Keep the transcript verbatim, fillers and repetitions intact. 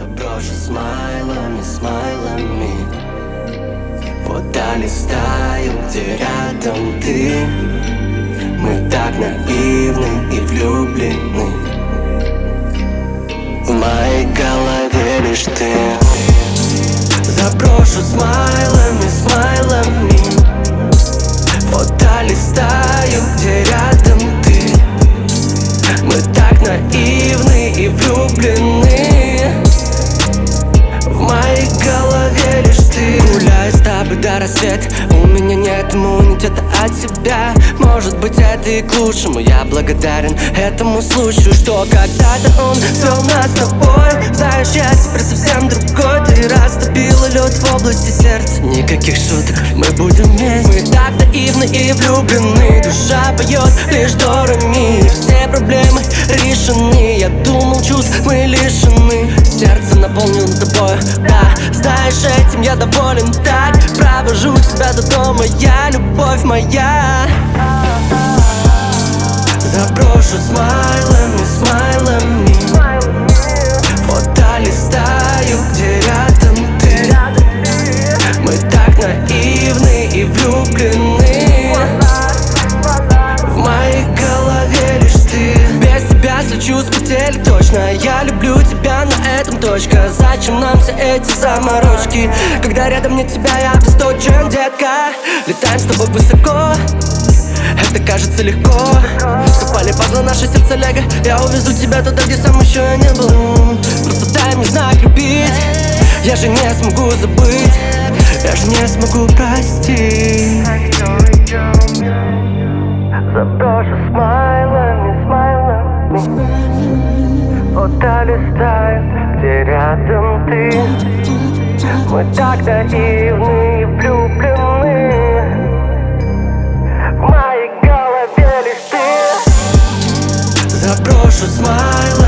Заброшу смайлами, смайлами. Фото листаю, где рядом ты. Мы так наивны и влюблены. В моей голове лишь ты. Заброшу смайлами, смайлами. Фото листаю, где рядом ты. Мы так наивны и влюблены. В моей голове лишь ты. Гуляю с тобой до рассвета. У меня нет иммунитета от тебя. Может быть, это и к лучшему. Я благодарен этому случаю, что когда-то он свел нас с тобой. Знаешь, я теперь совсем другой. Ты растопила лед в области сердца. Никаких шуток, мы будем вместе. Мы так наивны и влюблены. Душа поет лишь до ре ми. Все проблемы решены. Я думал, чувств мы лишены. Сердце наполнено тобой, да. Знаешь, этим я доволен так. Провожу тебя до дома, я, любовь моя. Заброшу смайлами, смайлами. Фото листаю, где рядом ты. Мы так наивны и влюблены. В моей голове лишь ты. Без тебя сочу с потери точно. Я люблю тебя, на этом точка. Зачем нам все эти заморочки? Когда рядом нет тебя, я обесточен, детка. Летаем с тобой высоко, это кажется легко. Совпали пазлы, наши сердца лего. Я увезу тебя туда, где сам еще я не был. Просто дай мне знак любить. Я же не смогу забыть. Я же не смогу простить. Заброшу смайлами, смайлами. Фото листаю, где рядом ты. Мы так наивны и влюблены. В моей голове лишь ты. Заброшу смайлами.